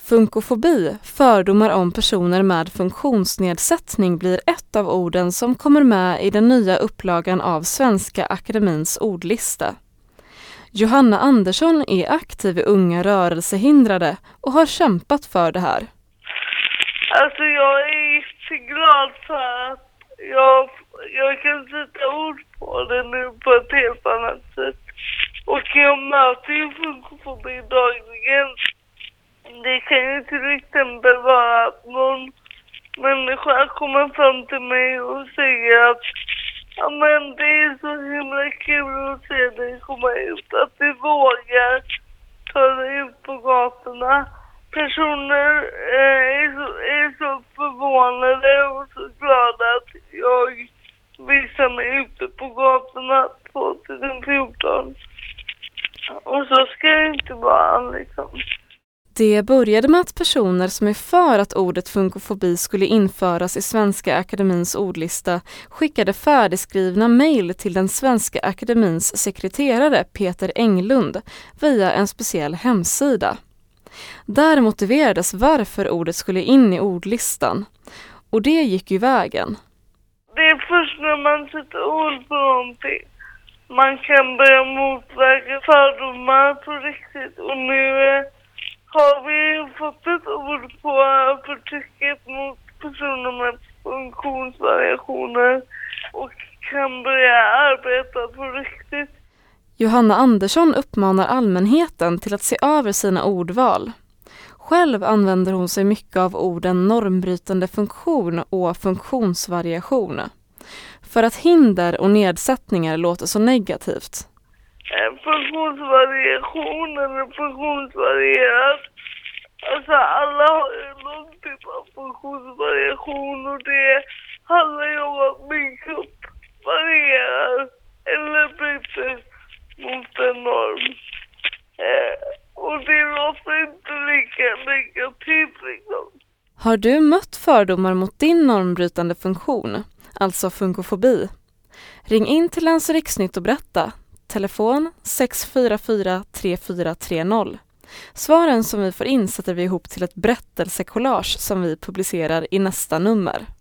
Funkofobi, fördomar om personer med funktionsnedsättning, blir ett av orden som kommer med i den nya upplagan av Svenska Akademins ordlista. Johanna Andersson är aktiv i Unga rörelsehindrade och har kämpat för det här. Alltså jag är jätteglad för att jag kan sätta ord på det nu på ett helt annat sätt. Och jag möter ju funkofobi dagligen. Det kan ju till exempel vara att någon människa kommer fram till mig och säger att ja, men det är så himla kul att se dig komma ut. Att du vågar ta dig ut på gatorna. Personer är så förvånade och så glada att jag visar mig ute på gatorna 2014. Och så ska det inte vara liksom. Det började med att personer som är för att ordet funkofobi skulle införas i Svenska Akademins ordlista skickade färdigskrivna mejl till den Svenska Akademins sekreterare Peter Englund via en speciell hemsida. Där motiverades varför ordet skulle in i ordlistan. Och det gick ju vägen. Det är först när man sätter ord på någonting man kan börja motverka fördomar på riktigt. Och nu har vi fått ett ord på förtrycket mot personer med funktionsvariationer och kan börja arbeta på riktigt. Johanna Andersson uppmanar allmänheten till att se över sina ordval. Själv använder hon sig mycket av orden normbrytande funktion och funktionsvariation. För att hinder och nedsättningar låter så negativt. Funktionsvariation eller funktionsvarierat. Alltså alla har ju någon typ av funktionsvariation och det handlar ju om att min kropp varierar eller bryter mot en norm. Och det låter inte lika negativt liksom. Har du mött fördomar mot din normbrytande funktion, alltså funkofobi? Ring in till Läns riksnytt och berätta. Telefon 644 3430. Svaren som vi får in sätter vi ihop till ett berättelsekollage som vi publicerar i nästa nummer.